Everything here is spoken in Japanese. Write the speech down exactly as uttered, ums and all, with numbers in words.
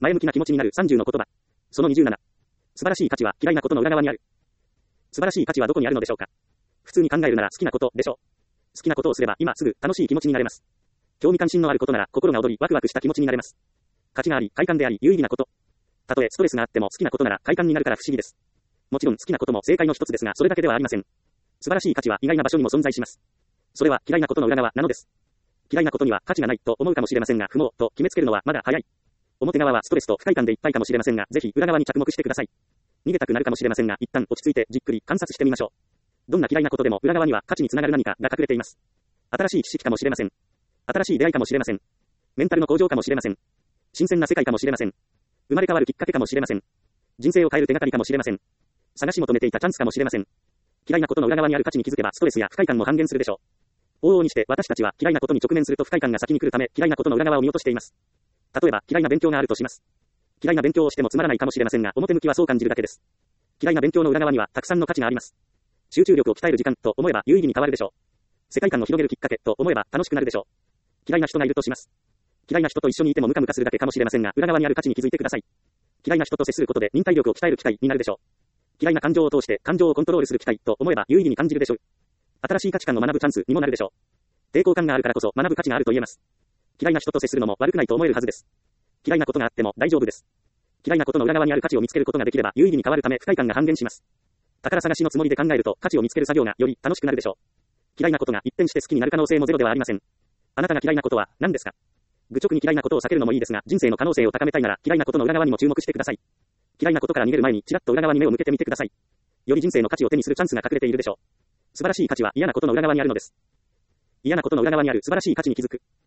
前向きな気持ちになるさんじゅうの言葉。そのにじゅうなな。素晴らしい価値は嫌いなことの裏側にある。素晴らしい価値はどこにあるのでしょうか。普通に考えるなら好きなことでしょう。好きなことをすれば今すぐ楽しい気持ちになれます。興味関心のあることなら心が躍りワクワクした気持ちになれます。価値があり快感であり有意義なこと。たとえストレスがあっても好きなことなら快感になるから不思議です。もちろん好きなことも正解の一つですがそれだけではありません。素晴らしい価値は意外な場所にも存在します。それは嫌いなことの裏側なのです。嫌いなことには価値がないと思うかもしれませんが不毛と決めつけるのはまだ早い。表側はストレスと不快感でいっぱいかもしれませんがぜひ裏側に着目してください。逃げたくなるかもしれませんが一旦落ち着いてじっくり観察してみましょう。どんな嫌いなことでも裏側には価値につながる何かが隠れています。新しい知識かもしれません。新しい出会いかもしれません。メンタルの向上かもしれません。新鮮な世界かもしれません。生まれ変わるきっかけかもしれません。人生を変える手がかりかもしれません。探し求めていたチャンスかもしれません。嫌いなことの裏側にある価値に気づけばストレスや不快感も半減するでしょう。往々にして私たちは嫌いなことに直面すると不快感が先に来るため嫌いなことの裏側を見落としています。例えば嫌いな勉強があるとします。嫌いな勉強をしてもつまらないかもしれませんが表向きはそう感じるだけです。嫌いな勉強の裏側にはたくさんの価値があります。集中力を鍛える時間と思えば有意義に変わるでしょう。世界観を広げるきっかけと思えば楽しくなるでしょう。嫌いな人がいるとします。嫌いな人と一緒にいてもムカムカするだけかもしれませんが裏側にある価値に気づいてください。嫌いな人と接することで忍耐力を鍛える機会になるでしょう。嫌いな感情を通して感情をコントロールする機会と思えば有意義に感じるでしょう。新しい価値観を学ぶチャンスにもなるでしょう。抵抗感があるからこそ学ぶ価値があると言えます。嫌いな人と接するのも悪くないと思えるはずです。嫌いなことがあっても大丈夫です。嫌いなことの裏側にある価値を見つけることができれば有意義に変わるため不快感が半減します。宝探しのつもりで考えると価値を見つける作業がより楽しくなるでしょう。嫌いなことが一転して好きになる可能性もゼロではありません。あなたが嫌いなことは何ですか。愚直に嫌いなことを避けるのもいいですが人生の可能性を高めたいなら嫌いなことの裏側にも注目してください。嫌いなことから逃げる前にちらっと裏側に目を向けてみてください。より人生の価値を手にするチャンスが隠れているでしょう。素晴らしい価値は嫌なことの裏側にあるのです。嫌なことの裏側にある素晴らしい価値に気づく。